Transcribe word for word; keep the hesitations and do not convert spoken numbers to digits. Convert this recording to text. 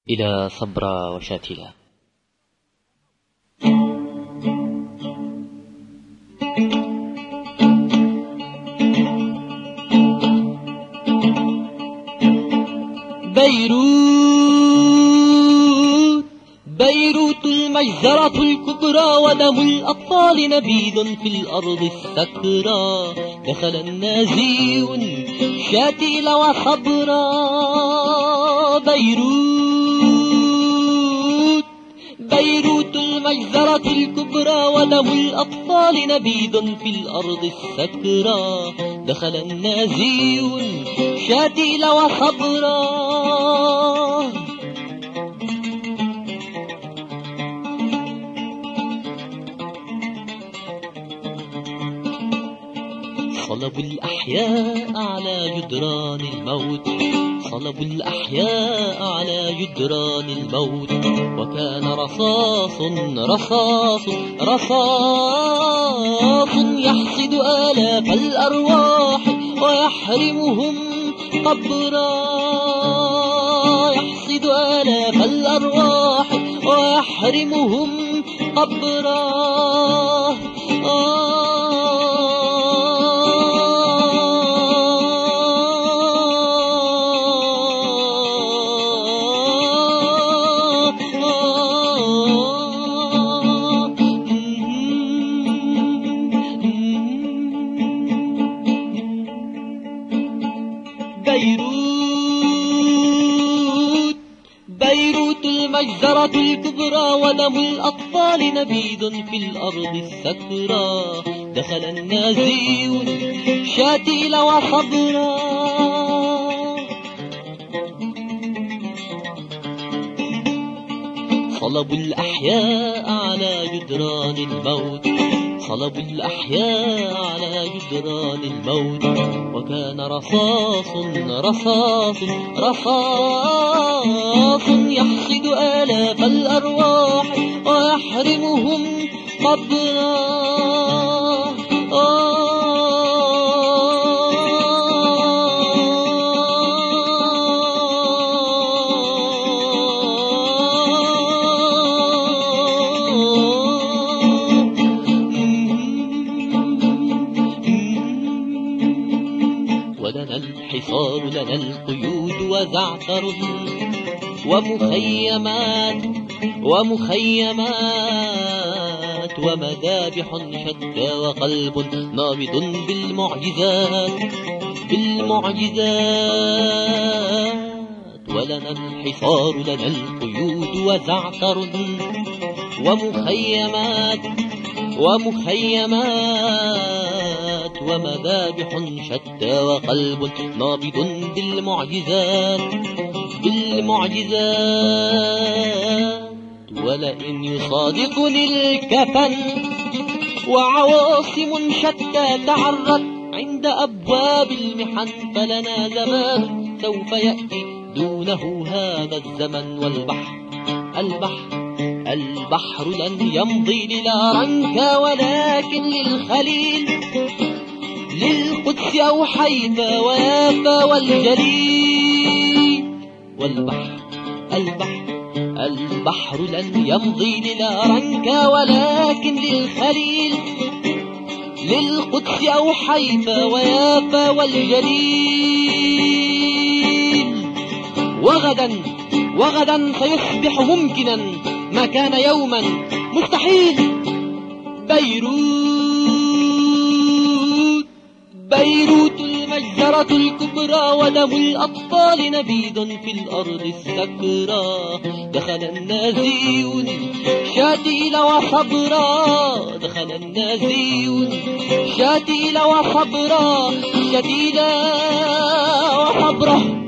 إلى صبرا وشاتلا. بيروت بيروت المجزرة الكبرى، ودم الأطفال نبيذ في الأرض السكرى. دخل النازيون شاتيل وصبرا. بيروت بيروت المجزرة الكبرى، ودم الأطفال نبيذ في الأرض السكرى. دخل النازيون شاتيل وصبرا. صلبوا الأحياء على جدران الموت، صلبوا الأحياء على جدران الموت. وكان رصاص رصاص رصاص يحصد آلاف الأرواح ويحرمهم قبرا. يحصد آلاف الأرواح ويحرمهم قبرا. آه بيروت بيروت المجزرة الكبرى، ودم الأطفال نبيذ في الأرض السكرى. دخل النازيون شاتيل وصبرا. صلبوا الأحياء على جدران الموت، صلبوا الأحياء على جدران الموت. وكان رصاص رصاص رصاص يحصد آلاف الأرواح ويحرمهم قبرا. ولنا الحصار لنا القيود وزعتر ومخيمات ومخيمات ومذابح شتى وقلب نابض بالمعجزات بالمعجزات. ولنا الحصار لنا القيود وزعتر ومخيمات ومخيمات ومذابح شتى وقلب نابض بالمعجزات بالمعجزات. ولئن يصادقني الكفن وعواصم شتى تعرت عند أبواب المحن، فلنا زمان سوف يأتي دونه هذا الزمن. والبحر البحر البحر لن يمضي للارنكا، ولكن للخليل للقدس أو حيفا ويافا والجليل. والبحر البحر البحر لن يمضي للارنكا، ولكن للخليل للقدس أو حيفا ويافا والجليل. وغدا وغدا سيصبح ممكنا ما كان يوما مستحيل. بيروت بيروت المجزرة الكبرى، ودم الأطفال نبيذ في الأرض السكرى. دخل النازيون شاتيل وصبرا. دخل النازيون شاتيل وصبرا. شاتيل وصبرا.